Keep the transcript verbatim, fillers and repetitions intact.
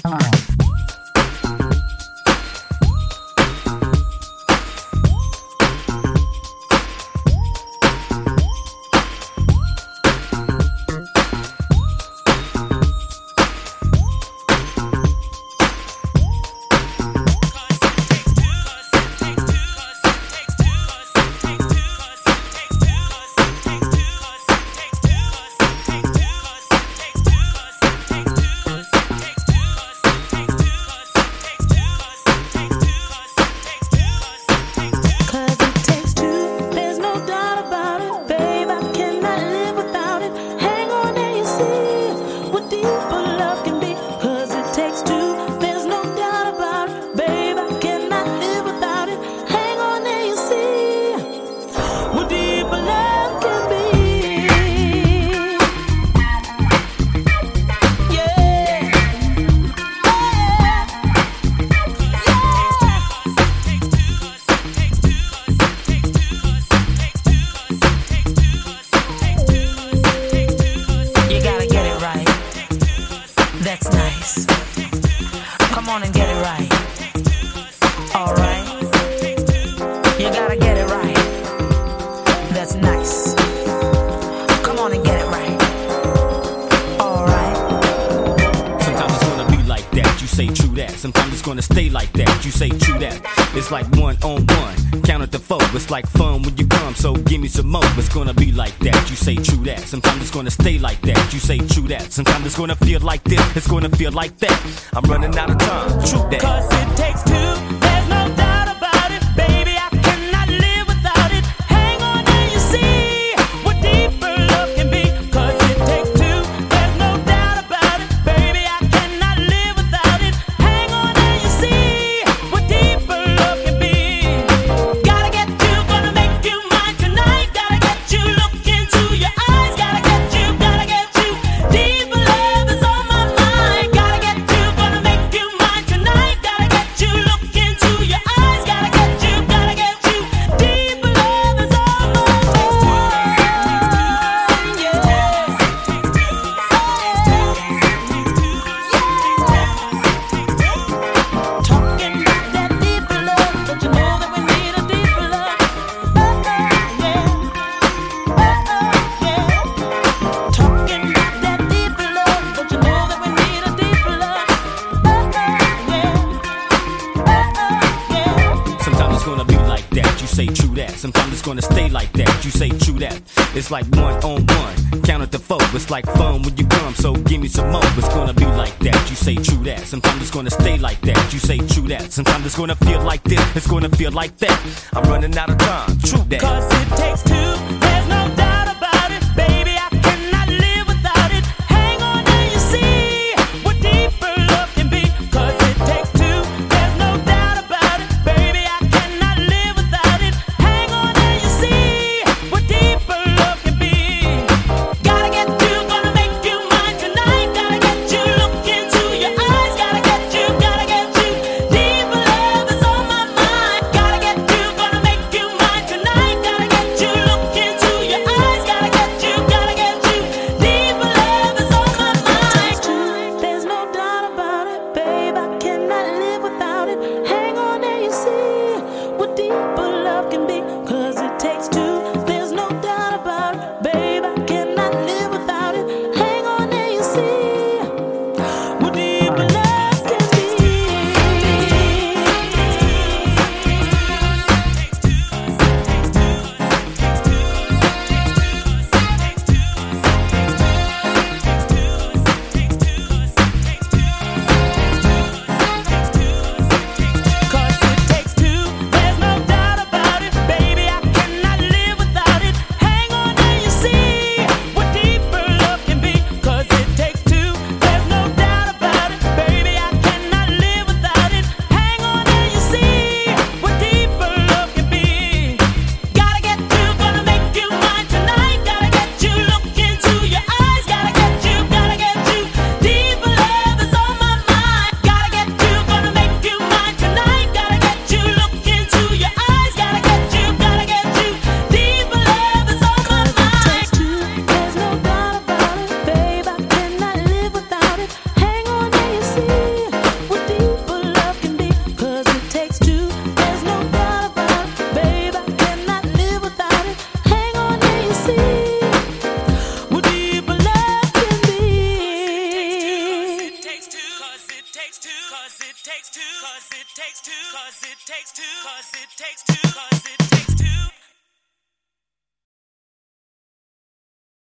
Like fun when you come, so give me some more. It's gonna be like that, you say true that. Sometimes it's gonna stay like that, you say true that. Sometimes it's gonna feel like this, it's gonna feel like that. I'm running out of time, true that. Cause it takes two, there's no doubt about it. Baby, I cannot live without it. Hang on and you see what deeper love can be. Cause it takes two, there's no doubt about it. Baby, I cannot live without it. Hang on and you see what deeper love can be. Sometimes it's gonna stay like that, you say true that. It's like one on one, count it to four. It's like fun when you come, so give me some more. It's gonna be like that, you say true that. Sometimes it's gonna stay like that, you say true that. Sometimes it's gonna feel like this, it's gonna feel like that. I'm running out of time, true that. Cause it takes two, there's no doubt about it. Baby, I cannot live without it. Hang on and you see what deeper love can be. Cause it takes two, there's no doubt about it. Baby, I cannot live without it. Hang on and you see what deeper love can be. Gotta get you, gonna make you mine tonight. Gotta get you, look into your eyes. Gotta get you, gotta get you. Deeper love is on my mind. Gotta get you, gonna make you mine tonight. Gotta get you, look takes two, cause it takes two, cause it takes two, cause it takes two, cause it takes two.